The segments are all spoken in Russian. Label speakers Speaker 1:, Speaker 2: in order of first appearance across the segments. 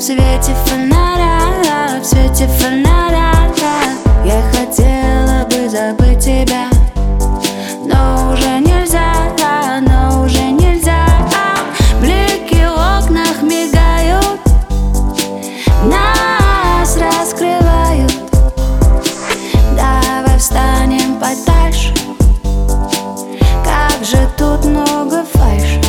Speaker 1: свете фонаря, в свете фонаря. Я хотела бы забыть тебя, но уже нельзя, но уже нельзя. Блики в окнах мигают, нас раскрывают. Давай встанем подальше, как же тут много фальши.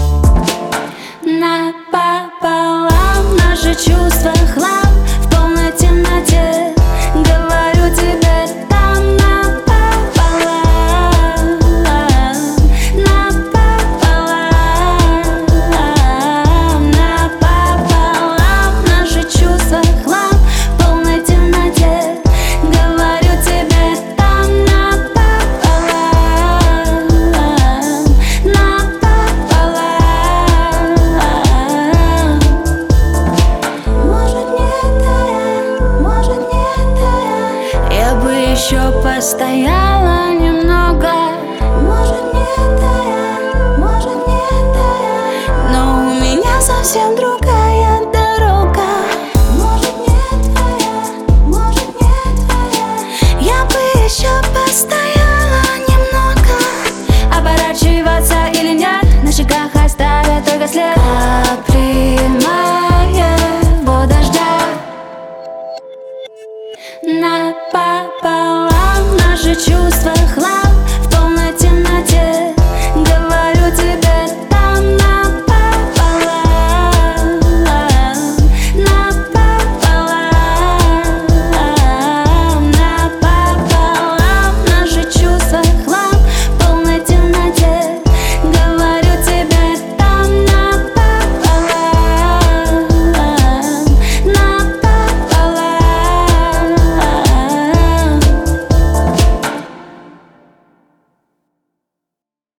Speaker 1: Напополам наши чувства хлам, в полной темноте говорю тебе там напополам, напополам, напополам наши чувства хлам, в полной темноте говорю тебе там напополам, напополам. Я бы еще постояла немного. Может, не это я, может, не это я, но у меня совсем другая.